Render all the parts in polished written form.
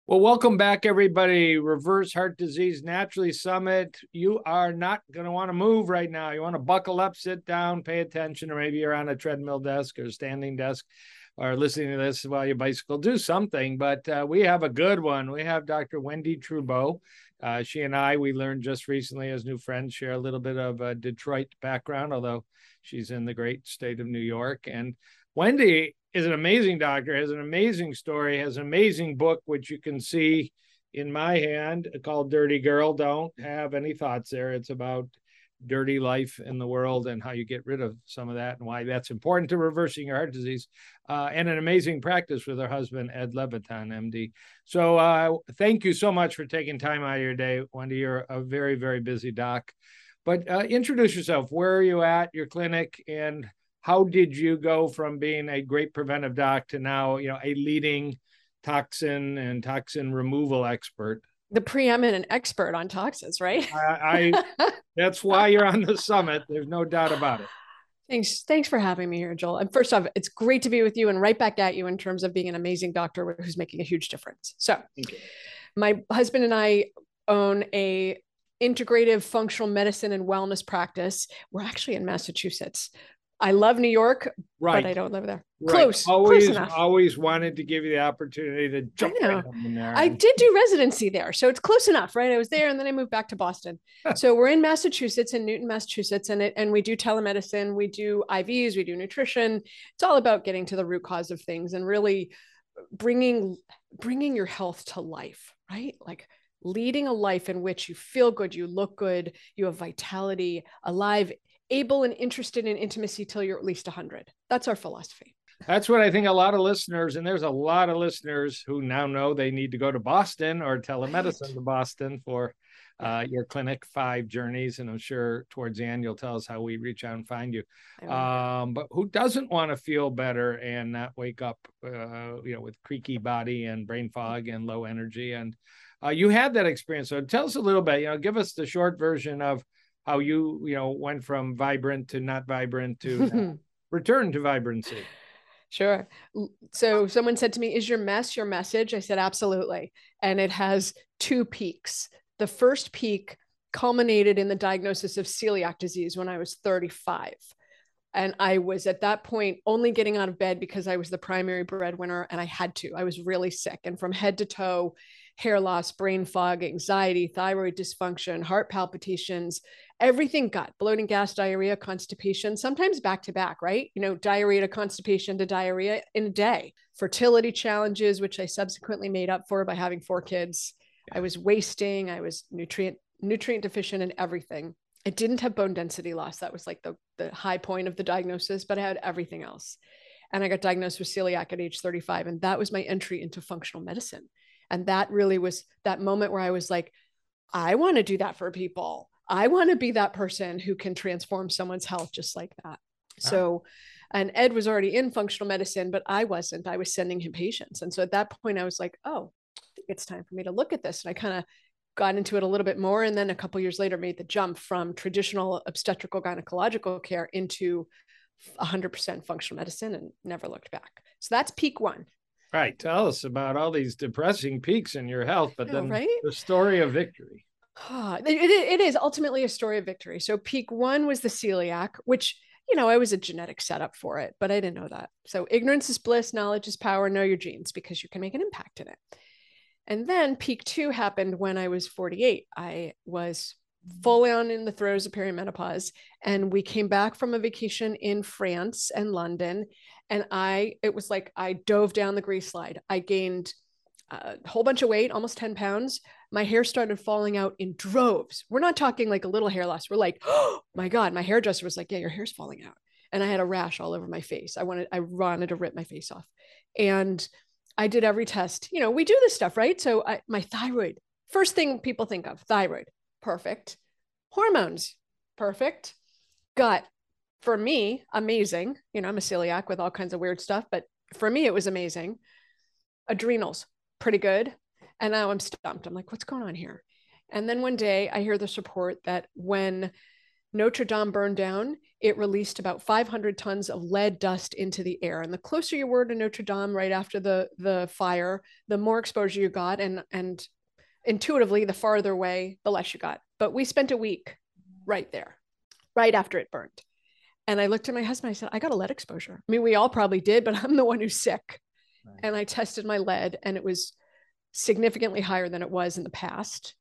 Well, welcome back, everybody. Reverse Heart Disease Naturally Summit. You are not going to want to move right now. You want to buckle up, sit down, pay attention, or maybe you're on a treadmill desk or standing desk or listening to this while you bicycle. Do something, but we have a good one. We have Dr. Wendy Trubo. She and we learned just recently as new friends, share a little bit of a Detroit background, although she's in the great state of New York. And Wendy is an amazing doctor, has an amazing story, has an amazing book, which you can see in my hand called Dirty Girl. Don't have any thoughts there. It's about dirty life in the world and how you get rid of some of that and why that's important to reversing your heart disease, and an amazing practice with her husband, Ed Levitan, MD. So thank you so much for taking time out of your day, Wendy. You're a very, very busy doc. But introduce yourself. Where are you at, your clinic, and how did you go from being a great preventive doc to now, a leading toxin and toxin removal expert? The preeminent expert on toxins, right? That's why you're on the summit. There's no doubt about it. Thanks for having me here, Joel. And first off, it's great to be with you and right back at you in terms of being an amazing doctor who's making a huge difference. So my husband and I own a integrative functional medicine and wellness practice. We're actually in Massachusetts. I love New York, right, but I don't live there. Right. Close enough. Always wanted to give you the opportunity to jump right in there. I did do residency there, so it's close enough, right? I was there, and then I moved back to Boston. So we're in Massachusetts, in Newton, Massachusetts, and we do telemedicine, we do IVs, we do nutrition. It's all about getting to the root cause of things and really bringing your health to life, right? Like leading a life in which you feel good, you look good, you have vitality, alive, able and interested in intimacy till you're at least 100. That's our philosophy. That's what I think a lot of listeners, and there's a lot of listeners who now know they need to go to Boston or telemedicine to Boston for your clinic, 5 journeys. And I'm sure towards the end, you'll tell us how we reach out and find you. But who doesn't want to feel better and not wake up, with creaky body and brain fog and low energy? And you had that experience. So tell us a little bit, give us the short version of how you went from vibrant to not vibrant to return to vibrancy. Sure. So someone said to me, is your mess your message? I said, absolutely. And it has 2 peaks. The first peak culminated in the diagnosis of celiac disease when I was 35. And I was at that point only getting out of bed because I was the primary breadwinner and I had to. I was really sick. And from head to toe, hair loss, brain fog, anxiety, thyroid dysfunction, heart palpitations, everything, gut, bloating, gas, diarrhea, constipation, sometimes back to back, right? Diarrhea to constipation to diarrhea in a day. Fertility challenges, which I subsequently made up for by having 4 kids. I was wasting, I was nutrient deficient in everything. I didn't have bone density loss. That was like the high point of the diagnosis, but I had everything else. And I got diagnosed with celiac at age 35. And that was my entry into functional medicine. And that really was that moment where I was like, I want to do that for people. I want to be that person who can transform someone's health just like that. Wow. So, and Ed was already in functional medicine, but I wasn't. I was sending him patients. And so at that point, I was like, oh, I think it's time for me to look at this. And I kind of got into it a little bit more. And then a couple of years later, made the jump from traditional obstetrical gynecological care into 100% functional medicine and never looked back. So that's peak 1. Right. Tell us about all these depressing peaks in your health, but then the story of victory. It is ultimately a story of victory. So peak 1 was the celiac, which, I was a genetic setup for it, but I didn't know that. So ignorance is bliss, knowledge is power, know your genes because you can make an impact in it. And then peak 2 happened when I was 48. I was fully on in the throes of perimenopause. And we came back from a vacation in France and London. And it was like I dove down the grease slide. I gained a whole bunch of weight, almost 10 pounds. My hair started falling out in droves. We're not talking like a little hair loss. We're like, oh my God, my hairdresser was like, yeah, your hair's falling out. And I had a rash all over my face. I wanted to rip my face off. And I did every test. We do this stuff, right? So my thyroid, first thing people think of, thyroid, perfect. Hormones, perfect. Gut, for me, amazing. I'm a celiac with all kinds of weird stuff, but for me, it was amazing. Adrenals, pretty good. And now I'm stumped. I'm like, what's going on here? And then one day I hear this report that when Notre Dame burned down, it released about 500 tons of lead dust into the air. And the closer you were to Notre Dame right after the fire, the more exposure you got. And intuitively, the farther away, the less you got. But we spent a week right there, right after it burned. And I looked at my husband, I said, I got a lead exposure. I mean, we all probably did, but I'm the one who's sick. Right. And I tested my lead, and it was significantly higher than it was in the past.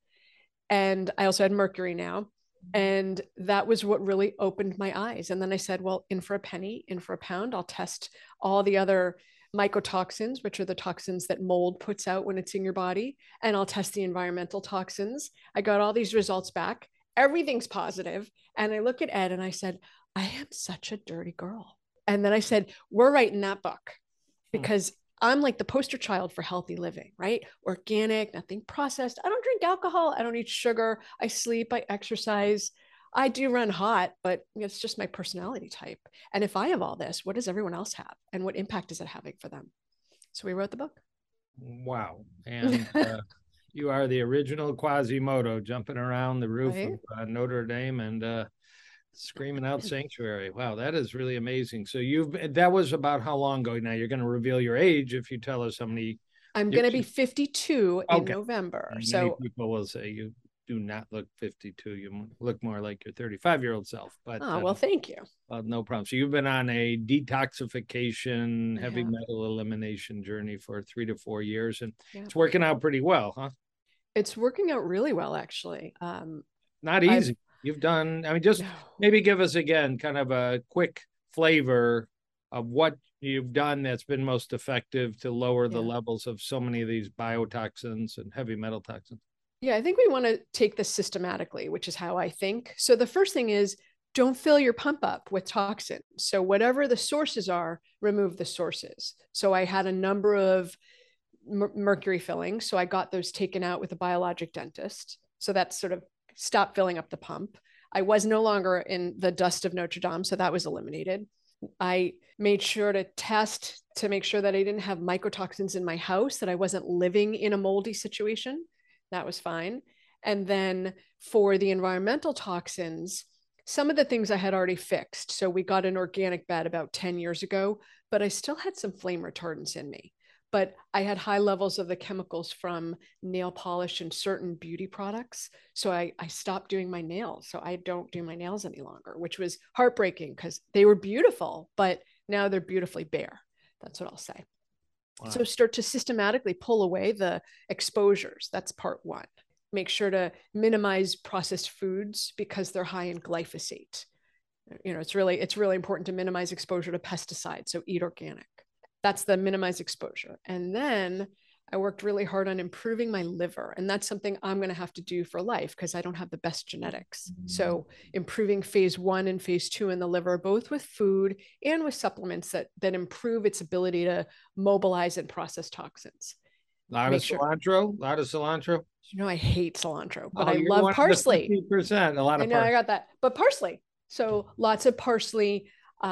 And I also had mercury now. And that was what really opened my eyes. And then I said, well, in for a penny, in for a pound, I'll test all the other mycotoxins, which are the toxins that mold puts out when it's in your body. And I'll test the environmental toxins. I got all these results back. Everything's positive. And I look at Ed and I said, I am such a dirty girl. And then I said, we're writing that book, because I'm like the poster child for healthy living, right? Organic, nothing processed. I don't drink alcohol. I don't eat sugar. I sleep, I exercise. I do run hot, but it's just my personality type. And if I have all this, what does everyone else have? And what impact is it having for them? So we wrote the book. Wow. And you are the original Quasimodo jumping around the roof of Notre Dame and screaming out sanctuary. Wow, that is really amazing. So that was about how long ago now? You're going to reveal your age if you tell us how many. I'm going to be 52 in November. And so many people will say you do not look 52. You look more like your 35-year-old self. But well, thank you. No problem. So you've been on a detoxification, heavy metal elimination journey for 3 to 4 years, and it's working out pretty well, huh? It's working out really well, actually. Not easy. You've done, just maybe give us again kind of a quick flavor of what you've done that's been most effective to lower the levels of so many of these biotoxins and heavy metal toxins. Yeah, I think we want to take this systematically, which is how I think. So the first thing is, don't fill your pump up with toxins. So whatever the sources are, remove the sources. So I had a number of mercury fillings. So I got those taken out with a biologic dentist. So that's sort of stop filling up the pump. I was no longer in the dust of Notre Dame, so that was eliminated. I made sure to test to make sure that I didn't have mycotoxins in my house, that I wasn't living in a moldy situation. That was fine. And then for the environmental toxins, some of the things I had already fixed. So we got an organic bed about 10 years ago, but I still had some flame retardants in me. But I had high levels of the chemicals from nail polish and certain beauty products. So I stopped doing my nails. So I don't do my nails any longer, which was heartbreaking because they were beautiful, but now they're beautifully bare. That's what I'll say. Wow. So start to systematically pull away the exposures. That's part one. Make sure to minimize processed foods because they're high in glyphosate. It's really important to minimize exposure to pesticides. So eat organic. That's the minimize exposure. And then I worked really hard on improving my liver. And that's something I'm going to have to do for life because I don't have the best genetics. So improving phase 1 and phase 2 in the liver, both with food and with supplements that improve its ability to mobilize and process toxins. A lot of cilantro. I hate cilantro, but I love parsley. 50%, a lot of parsley. I got that. But parsley. So lots of parsley,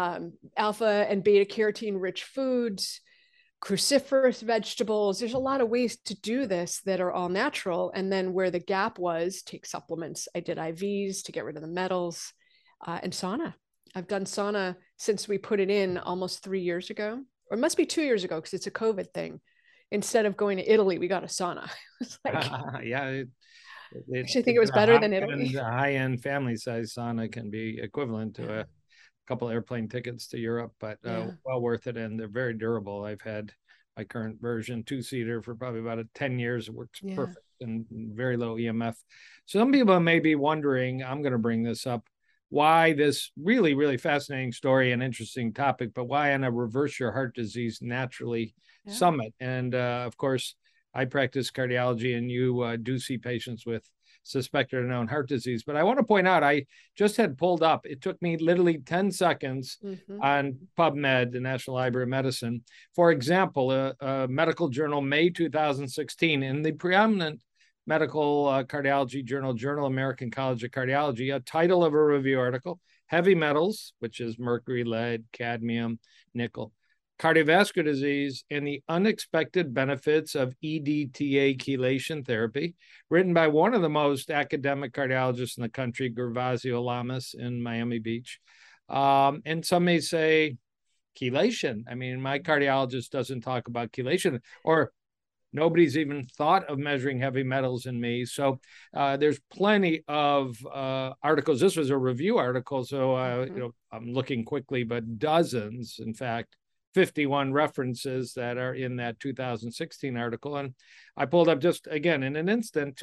alpha and beta carotene rich foods, cruciferous vegetables. There's a lot of ways to do this that are all natural. And then where the gap was, take supplements. I did IVs to get rid of the metals, and sauna. I've done sauna since we put it in almost 3 years ago, or it must be 2 years ago because it's a COVID thing. Instead of going to Italy, we got a sauna. Actually, I think it was better than Italy. A high-end family-size sauna can be equivalent to a couple airplane tickets to Europe, but well worth it, and they're very durable. I've had my current version 2-seater for probably about 10 years. It works perfect and very low EMF. So some people may be wondering, I'm going to bring this up, why this really, really fascinating story and interesting topic, but why on a Reverse Your Heart Disease Naturally Summit. And of course, I practice cardiology, and you do see patients with suspected or known heart disease. But I want to point out, I just had pulled up, it took me literally 10 seconds on PubMed, the National Library of Medicine. For example, a medical journal, May 2016, in the preeminent medical cardiology journal, Journal American College of Cardiology, a title of a review article, Heavy Metals, which is mercury, lead, cadmium, nickel, cardiovascular disease, and the unexpected benefits of EDTA chelation therapy, written by one of the most academic cardiologists in the country, Gervasio Lamas in Miami Beach. And some may say chelation. I mean, my cardiologist doesn't talk about chelation, or nobody's even thought of measuring heavy metals in me. So there's plenty of articles. This was a review article, so I'm looking quickly, but dozens, in fact, 51 references that are in that 2016 article. And I pulled up just, again, in an instant,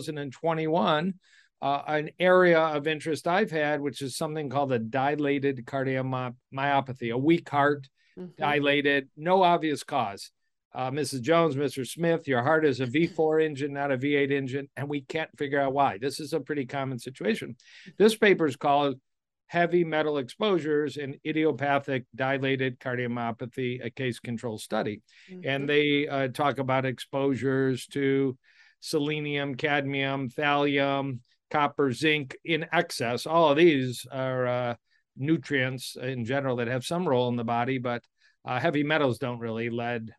2021, an area of interest I've had, which is something called a dilated cardiomyopathy, a weak heart, dilated, no obvious cause. Mrs. Jones, Mr. Smith, your heart is a V4 engine, not a V8 engine, and we can't figure out why. This is a pretty common situation. This paper is called Heavy Metal Exposures in Idiopathic Dilated Cardiomyopathy, a case control study. And they talk about exposures to selenium, cadmium, thallium, copper, zinc in excess. All of these are nutrients in general that have some role in the body, but heavy metals don't really. Lead,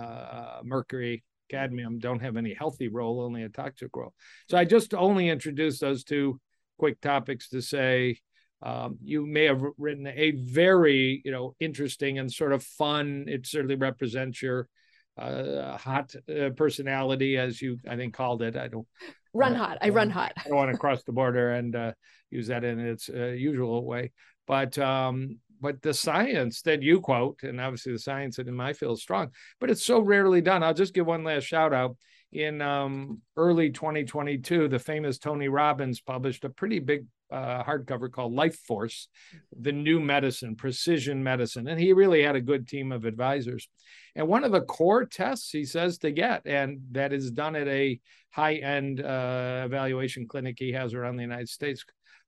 mercury, cadmium don't have any healthy role, only a toxic role. So I just only introduced those two quick topics to say you may have written a very, interesting and sort of fun. It certainly represents your hot personality, as you, I think, called it. I don't run hot. I run hot. I don't want to cross the border and use that in its usual way. But the science that you quote, and obviously the science in my field is strong, but it's so rarely done. I'll just give one last shout out. In early 2022, the famous Tony Robbins published a pretty big hardcover called Life Force, the new medicine, precision medicine. And he really had a good team of advisors. And one of the core tests he says to get, and that is done at a high-end evaluation clinic he has around the United States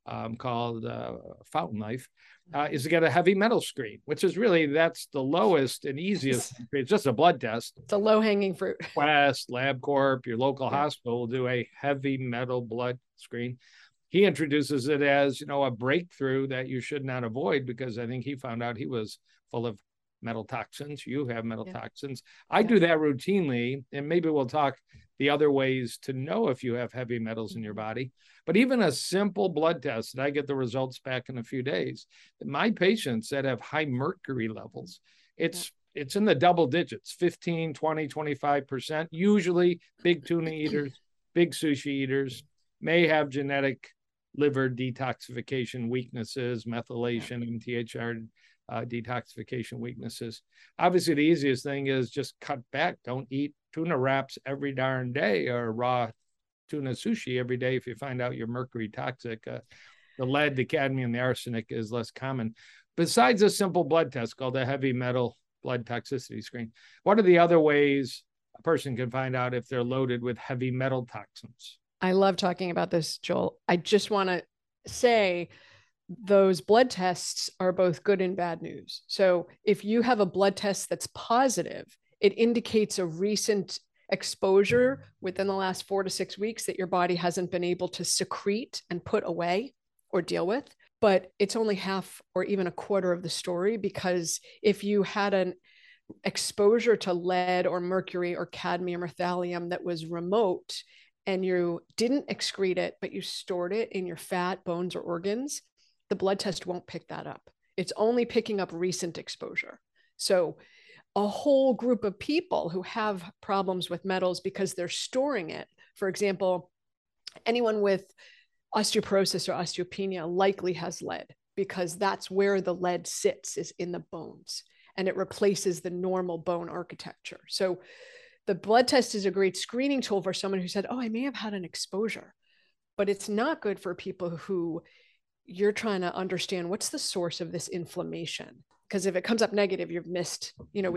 called Fountain Life, is to get a heavy metal screen, which is really, that's the lowest and easiest. It's just a blood test. It's a low-hanging fruit. Quest, LabCorp, your local hospital will do a heavy metal blood screen. He introduces it as, a breakthrough that you should not avoid, because I think he found out he was full of metal toxins. You have metal toxins. I do that routinely, and maybe we'll talk the other ways to know if you have heavy metals in your body. But even a simple blood test, and I get the results back in a few days. My patients that have high mercury levels, it's in the double digits, 15, 20, 25%, usually big tuna eaters, big sushi eaters, may have genetic liver detoxification weaknesses, methylation, MTHR detoxification weaknesses. Obviously, the easiest thing is just cut back. Don't eat tuna wraps every darn day, or raw tuna sushi every day if you find out you're mercury toxic. The lead, the cadmium, the arsenic is less common. Besides a simple blood test called a heavy metal blood toxicity screen, what are the other ways a person can find out if they're loaded with heavy metal toxins? I love talking about this, Joel. I just want to say those blood tests are both good and bad news. So if you have a blood test that's positive, it indicates a recent exposure within the last 4 to 6 weeks that your body hasn't been able to secrete and put away or deal with. But it's only half or even a quarter of the story, because if you had an exposure to lead or mercury or cadmium or thallium that was remote, and you didn't excrete it, but you stored it in your fat, bones, or organs, the blood test won't pick that up. It's only picking up recent exposure. So a whole group of people who have problems with metals because they're storing it, for example, anyone with osteoporosis or osteopenia likely has lead, because that's where the lead sits, is in the bones, and it replaces the normal bone architecture. So the blood test is a great screening tool for someone who said, oh, I may have had an exposure, but it's not good for people who you're trying to understand what's the source of this inflammation. Because if it comes up negative, we've missed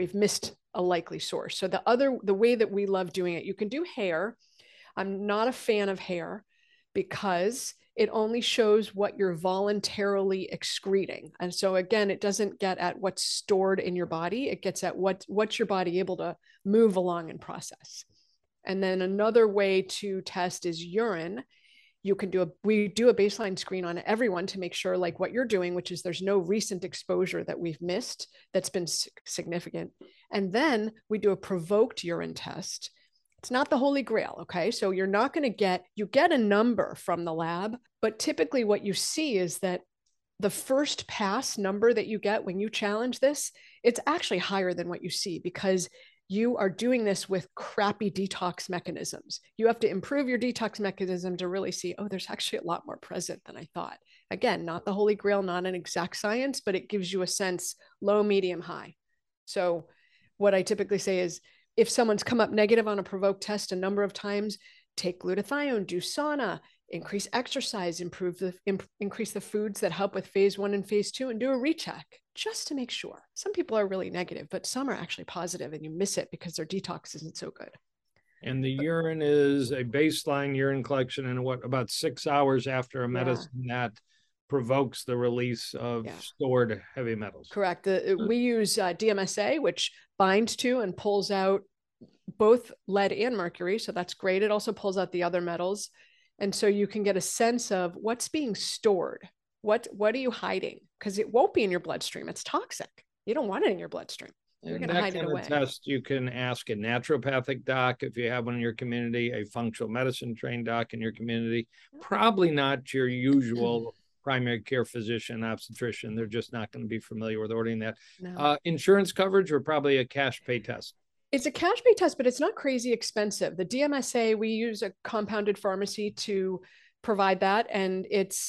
a likely source. So the way that we love doing it, you can do hair. I'm not a fan of hair because it only shows what you're voluntarily excreting. And so again, it doesn't get at what's stored in your body. It gets at what's your body able to move along and process. And then another way to test is urine. we do a baseline screen on everyone to make sure like what you're doing, which is there's no recent exposure that we've missed that's been significant. And then we do a provoked urine test. It's not the holy grail. Okay. So you're not going to you get a number from the lab, but typically what you see is that the first pass number that you get when you challenge this, it's actually higher than what you see because you are doing this with crappy detox mechanisms. You have to improve your detox mechanism to really see, oh, there's actually a lot more present than I thought. Again, not the holy grail, not an exact science, but it gives you a sense low, medium, high. So what I typically say is if someone's come up negative on a provoked test a number of times, take glutathione, do sauna, increase exercise, increase the foods that help with phase 1 and phase 2, and do a recheck just to make sure. Some people are really negative, but some are actually positive and you miss it because their detox isn't so good. And the urine is a baseline urine collection in about 6 hours after a medicine that provokes the release of stored heavy metals. Correct. We use DMSA, which binds to and pulls out both lead and mercury. So that's great. It also pulls out the other metals. And so you can get a sense of what's being stored. What are you hiding? Because it won't be in your bloodstream. It's toxic. You don't want it in your bloodstream. You're going to hide it away. Test you can ask a naturopathic doc if you have one in your community, a functional medicine trained doc in your community. Probably not your usual primary care physician, obstetrician. They're just not going to be familiar with ordering that. No. Insurance coverage or probably a cash pay test? It's a cash pay test, but it's not crazy expensive. The DMSA, we use a compounded pharmacy to provide that, and it's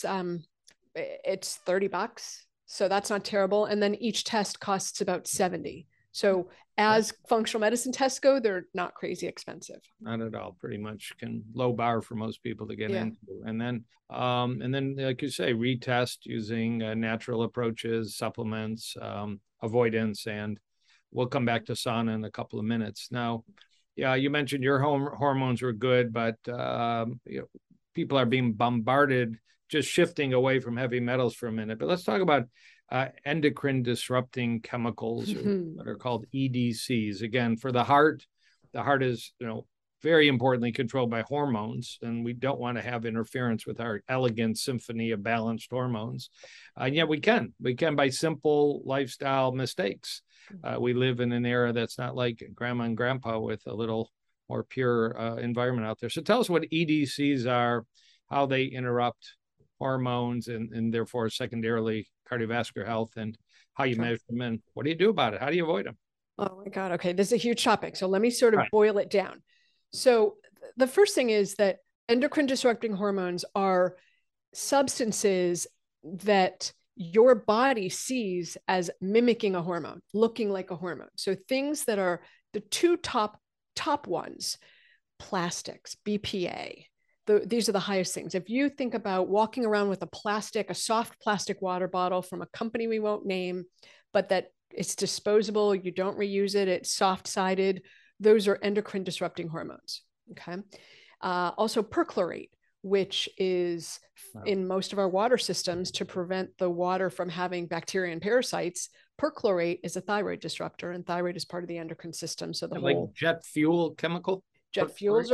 $30. So that's not terrible. And then each test costs about 70. So as functional medicine tests go, they're not crazy expensive. Not at all. Pretty much low bar for most people to get into. And then, like you say, retest using natural approaches, supplements, avoidance, and we'll come back to sauna in a couple of minutes. Now, you mentioned your hormones were good, but people are being bombarded, just shifting away from heavy metals for a minute. But let's talk about endocrine disrupting chemicals that are called EDCs. Again, for the heart is, very importantly controlled by hormones, and we don't want to have interference with our elegant symphony of balanced hormones. And yet we can by simple lifestyle mistakes. We live in an era that's not like grandma and grandpa with a little more pure environment out there. So tell us what EDCs are, how they interrupt hormones and therefore secondarily cardiovascular health, and how you measure them, and what do you do about it? How do you avoid them? Oh my God. Okay. This is a huge topic. So let me sort of boil it down. So the first thing is that endocrine disrupting hormones are substances that your body sees as mimicking a hormone, looking like a hormone. So things that are the two top ones, plastics, BPA, these are the highest things. If you think about walking around with a soft plastic water bottle from a company we won't name, but that it's disposable, you don't reuse it, it's soft-sided, those are endocrine disrupting hormones. Okay. Also perchlorate, which is in most of our water systems to prevent the water from having bacteria and parasites. Perchlorate is a thyroid disruptor, and thyroid is part of the endocrine system. So like jet fuel chemical? Jet fuels,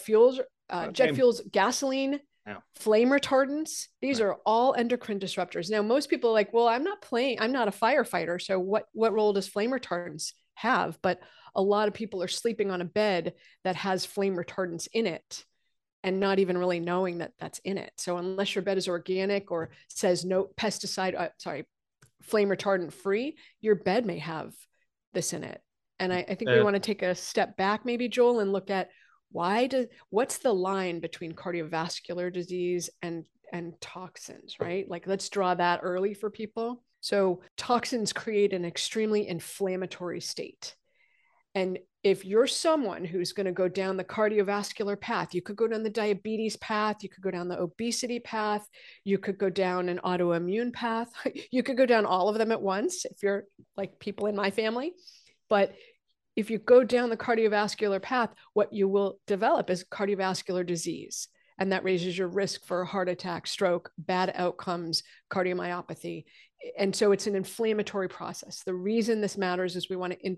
gasoline, flame retardants. These are all endocrine disruptors. Now, most people are like, well, I'm not a firefighter. So what role does flame retardants have? But a lot of people are sleeping on a bed that has flame retardants in it and not even really knowing that that's in it. So unless your bed is organic or says no pesticide, flame retardant free, your bed may have this in it. And I think we want to take a step back maybe, Joel, and look at what's the line between cardiovascular disease and toxins, right? Like, let's draw that early for people. So toxins create an extremely inflammatory state. And if you're someone who's going to go down the cardiovascular path, you could go down the diabetes path, you could go down the obesity path, you could go down an autoimmune path, you could go down all of them at once if you're like people in my family. But if you go down the cardiovascular path, what you will develop is cardiovascular disease. And that raises your risk for heart attack, stroke, bad outcomes, cardiomyopathy. And so it's an inflammatory process. The reason this matters is we want to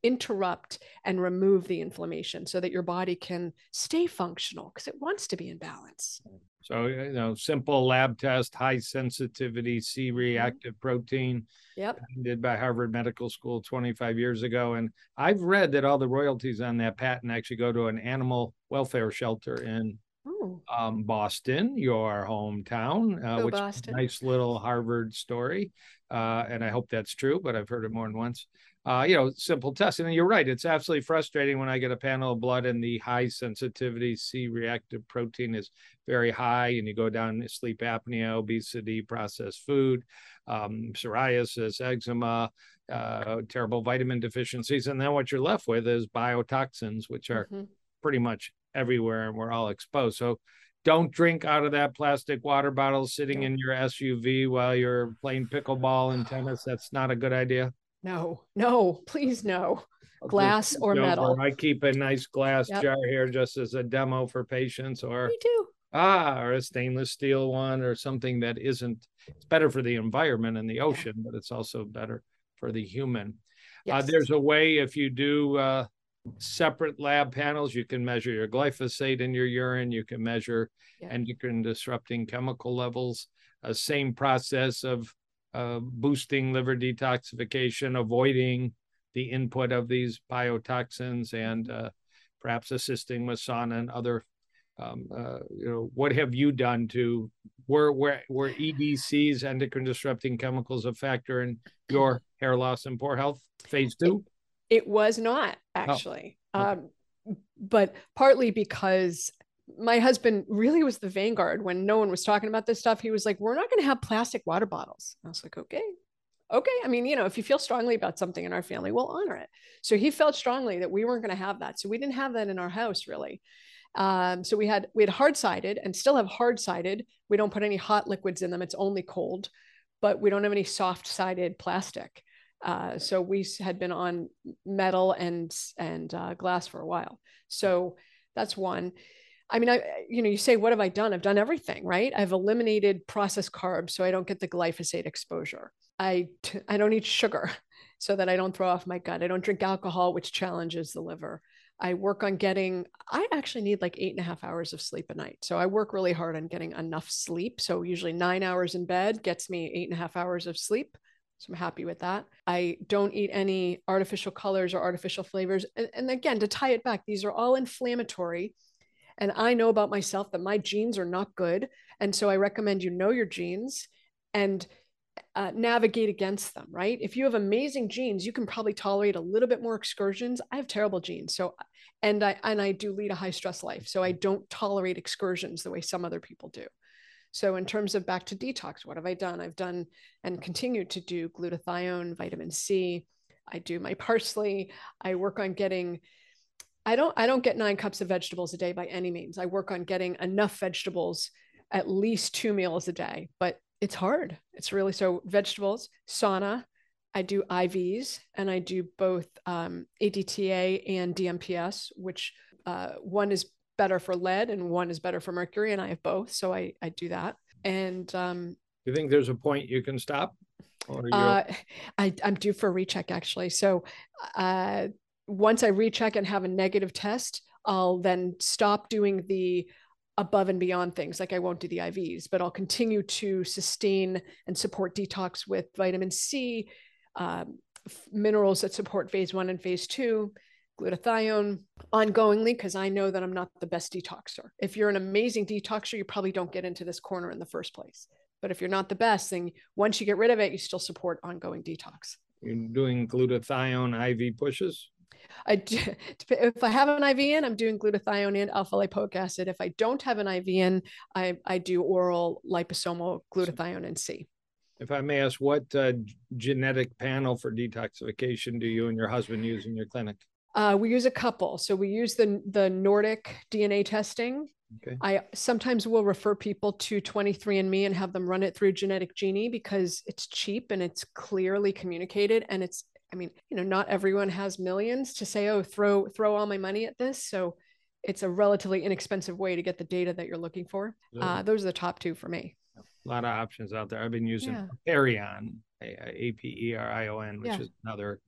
interrupt and remove the inflammation so that your body can stay functional because it wants to be in balance. So, simple lab test, high sensitivity C-reactive protein. Yep. Did by Harvard Medical School 25 years ago. And I've read that all the royalties on that patent actually go to an animal welfare shelter in Boston, your hometown, which Boston. is a nice little Harvard story. And I hope that's true, but I've heard it more than once. Simple test. And you're right. It's absolutely frustrating when I get a panel of blood and the high sensitivity C-reactive protein is very high, and you go down to sleep apnea, obesity, processed food, psoriasis, eczema, terrible vitamin deficiencies. And then what you're left with is biotoxins, which are pretty much everywhere, and we're all exposed. So don't drink out of that plastic water bottle sitting in your SUV while you're playing pickleball and tennis. That's not a good idea. No, please no. Glass or metal. I keep a nice glass jar here just as a demo for patients, or me too. Or a stainless steel one, or something that isn't. It's better for the environment and the ocean, but it's also better for the human. Yes. There's a way, if you do separate lab panels, you can measure your glyphosate in your urine. You can measure endocrine disrupting chemical levels. Same process of boosting liver detoxification, avoiding the input of these biotoxins, and perhaps assisting with sauna and other. What have you done to were EDCs, endocrine disrupting chemicals, a factor in your hair loss and poor health? Phase 2? It was not actually, but partly because my husband really was the vanguard when no one was talking about this stuff. He was like, we're not going to have plastic water bottles. I was like, okay. I mean, if you feel strongly about something in our family, we'll honor it. So he felt strongly that we weren't going to have that. So we didn't have that in our house really. So we had hard-sided and still have hard-sided. We don't put any hot liquids in them. It's only cold, but we don't have any soft-sided plastic. So we had been on metal and glass for a while. So that's one. I mean, you say, what have I done? I've done everything, right? I've eliminated processed carbs so I don't get the glyphosate exposure. I don't eat sugar so that I don't throw off my gut. I don't drink alcohol, which challenges the liver. I work on I actually need like 8.5 hours of sleep a night. So I work really hard on getting enough sleep. So usually 9 hours in bed gets me 8.5 hours of sleep. So I'm happy with that. I don't eat any artificial colors or artificial flavors. And again, to tie it back, these are all inflammatory. And I know about myself that my genes are not good. And so I recommend you know your genes and navigate against them, right? If you have amazing genes, you can probably tolerate a little bit more excursions. I have terrible genes. So, and I do lead a high stress life. So I don't tolerate excursions the way some other people do. So in terms of back to detox, what have I done? I've done and continue to do glutathione, vitamin C. I do my parsley. I work on getting, I don't get 9 cups of vegetables a day by any means. I work on getting enough vegetables, at least 2 meals a day, but it's hard. It's really, so vegetables, sauna, I do IVs, and I do both ADTA and DMPS, which one is better for lead and one is better for mercury, and I have both. So I do that. And you think there's a point you can stop? Or I'm due for a recheck actually. So once I recheck and have a negative test, I'll then stop doing the above and beyond things. Like I won't do the IVs, but I'll continue to sustain and support detox with vitamin C, minerals that support phase 1 and phase 2, glutathione ongoingly, because I know that I'm not the best detoxer. If you're an amazing detoxer, you probably don't get into this corner in the first place. But if you're not the best, then once you get rid of it, you still support ongoing detox. You're doing glutathione IV pushes? If I have an IV in, I'm doing glutathione and alpha lipoic acid. If I don't have an IV in, I do oral liposomal glutathione and C. If I may ask, what genetic panel for detoxification do you and your husband use in your clinic? We use a couple. So we use the Nordic DNA testing. Okay. I sometimes will refer people to 23andMe and have them run it through Genetic Genie because it's cheap and it's clearly communicated. And it's, I mean, not everyone has millions to say, oh, throw all my money at this. So it's a relatively inexpensive way to get the data that you're looking for. Those are the top 2 for me. A lot of options out there. I've been using Aperion, Aperion, which is another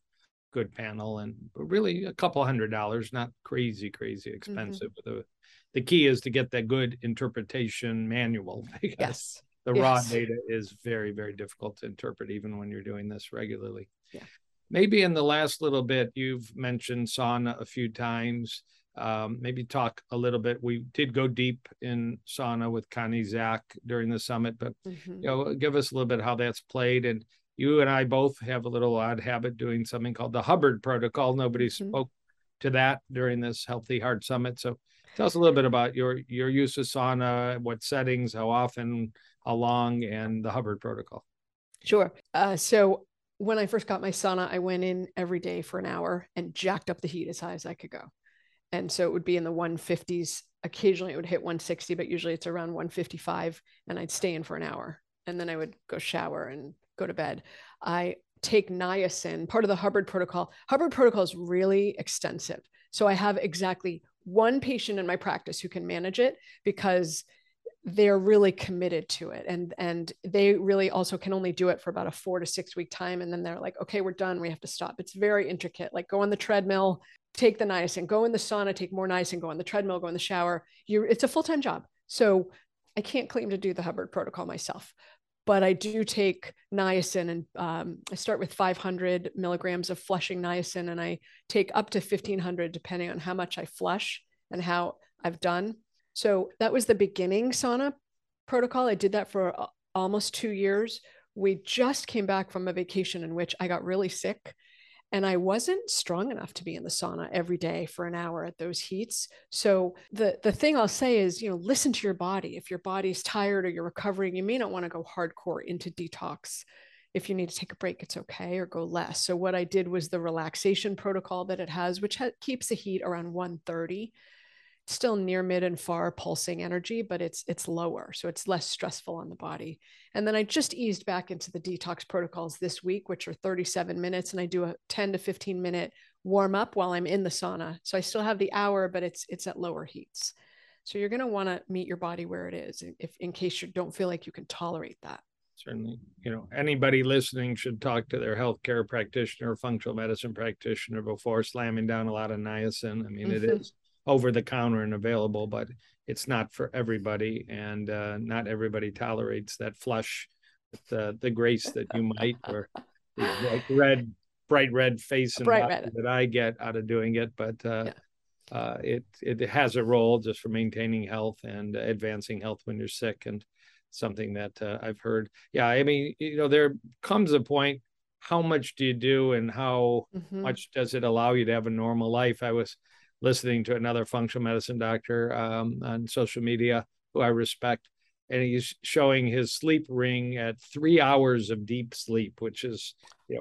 good panel, and really a couple $100, not crazy expensive. The key is to get that good interpretation manual, because the raw data is very, very difficult to interpret, even when you're doing this regularly. Yeah. Maybe in the last little bit, you've mentioned sauna a few times. Maybe talk a little bit. We did go deep in sauna with Connie Zach during the summit, but give us a little bit how that's played. And you and I both have a little odd habit doing something called the Hubbard protocol. Nobody spoke to that during this Healthy Heart Summit. So tell us a little bit about your use of sauna, what settings, how often, how long, and the Hubbard protocol. Sure. So when I first got my sauna, I went in every day for an hour and jacked up the heat as high as I could go. And so it would be in the 150s. Occasionally it would hit 160, but usually it's around 155. And I'd stay in for an hour. And then I would go shower and go to bed. I take niacin, part of the Hubbard protocol. Hubbard protocol is really extensive. So I have exactly one patient in my practice who can manage it, because they're really committed to it. And they really also can only do it for about a 4 to 6 week time. And then they're like, okay, we're done. We have to stop. It's very intricate. Like, go on the treadmill, take the niacin, go in the sauna, take more niacin, go on the treadmill, go in the shower. It's a full-time job. So I can't claim to do the Hubbard protocol myself, but I do take niacin, and I start with 500 milligrams of flushing niacin, and I take up to 1500 depending on how much I flush and how I've done. So that was the beginning sauna protocol. I did that for almost 2 years. We just came back from a vacation in which I got really sick, and I wasn't strong enough to be in the sauna every day for an hour at those heats. So the thing I'll say is, listen to your body. If your body's tired or you're recovering, you may not want to go hardcore into detox. If you need to take a break, it's okay, or go less. So what I did was the relaxation protocol that it has, which keeps the heat around 130. Still near, mid, and far pulsing energy, but it's lower. So it's less stressful on the body. And then I just eased back into the detox protocols this week, which are 37 minutes. And I do a 10 to 15 minute warm up while I'm in the sauna. So I still have the hour, but it's at lower heats. So you're going to want to meet your body where it is, in case you don't feel like you can tolerate that. Certainly, anybody listening should talk to their healthcare practitioner, functional medicine practitioner, before slamming down a lot of niacin. I mean, it is over the counter and available, but it's not for everybody, and not everybody tolerates that flush with the grace that you might, or the bright red face and body that I get out of doing it. But it has a role just for maintaining health and advancing health when you're sick, and something that I've heard. Yeah, I mean, there comes a point, how much do you do, and how much does it allow you to have a normal life? I was listening to another functional medicine doctor on social media who I respect, and he's showing his sleep ring at 3 hours of deep sleep, which is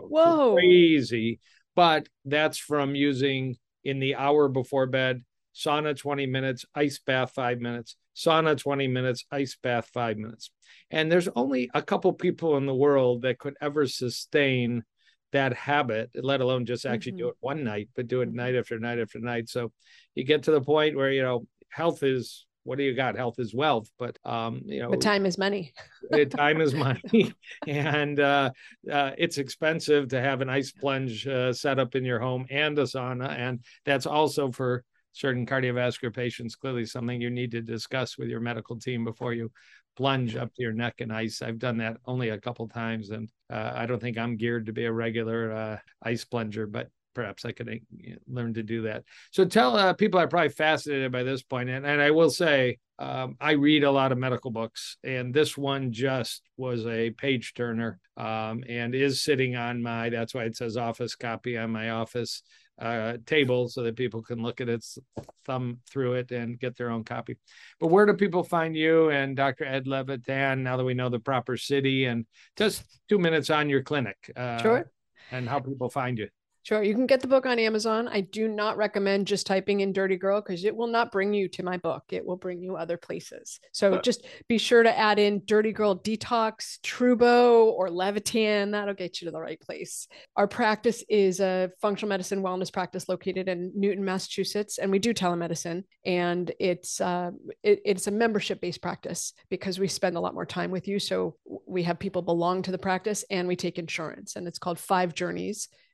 crazy. But that's from using, in the hour before bed, sauna 20 minutes, ice bath 5 minutes, sauna 20 minutes, ice bath 5 minutes. And there's only a couple people in the world that could ever sustain that habit, let alone just actually do it one night, but do it night after night after night. So you get to the point where, health is, what do you got? Health is wealth, but but time is money. Time is money. And it's expensive to have an ice plunge set up in your home and a sauna. And that's also, for certain cardiovascular patients, clearly something you need to discuss with your medical team before you plunge up to your neck in ice. I've done that only a couple times, and I don't think I'm geared to be a regular ice plunger, but perhaps I could learn to do that. So tell people are probably fascinated by this point, and I will say, I read a lot of medical books, and this one just was a page turner, and is sitting on that's why it says office copy on my office table, so that people can look at it, thumb through it, and get their own copy. But where do people find you and Dr. Ed Levitan, now that we know the proper city, and just 2 minutes on your clinic? Sure. And how people find you? Sure. You can get the book on Amazon. I do not recommend just typing in Dirty Girl, because it will not bring you to my book. It will bring you other places. So just be sure to add in Dirty Girl Detox, Trubo, or Levitan. That'll get you to the right place. Our practice is a functional medicine wellness practice located in Newton, Massachusetts, and we do telemedicine. And it's a membership-based practice, because we spend a lot more time with you. So we have people belong to the practice, and we take insurance, and it's called 5 Journeys.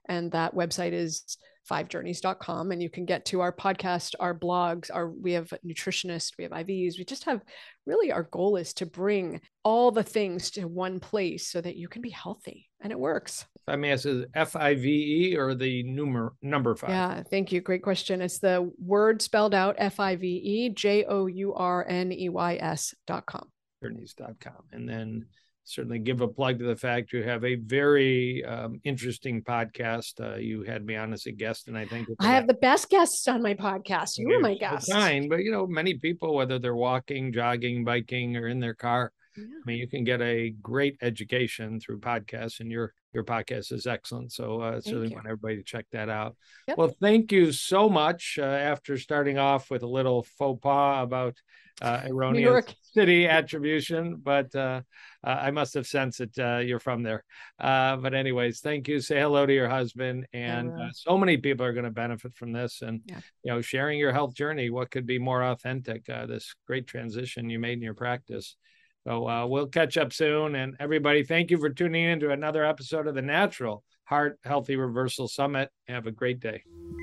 And that website is fivejourneys.com. And you can get to our podcast, our blogs, we have nutritionists, we have IVs. We just have really, our goal is to bring all the things to one place so that you can be healthy, and it works. I may ask, is FIVE or the number 5? Yeah, thank you. Great question. It's the word spelled out, FIVEJOURNEYS.com. Journeys.com. And then certainly give a plug to the fact you have a very interesting podcast. You had me on as a guest, and I think I have the best guests on my podcast. You were my guest. Fine, but many people, whether they're walking, jogging, biking, or in their car, I mean, you can get a great education through podcasts, and your podcast is excellent. So certainly want everybody to check that out. Yep. Well, thank you so much. After starting off with a little faux pas about erroneous city attribution, but I must have sensed that you're from there. But anyways, thank you. Say hello to your husband. And so many people are going to benefit from this. And, sharing your health journey, what could be more authentic? This great transition you made in your practice. So we'll catch up soon. And everybody, thank you for tuning in to another episode of the Natural Heart Healthy Reversal Summit. Have a great day.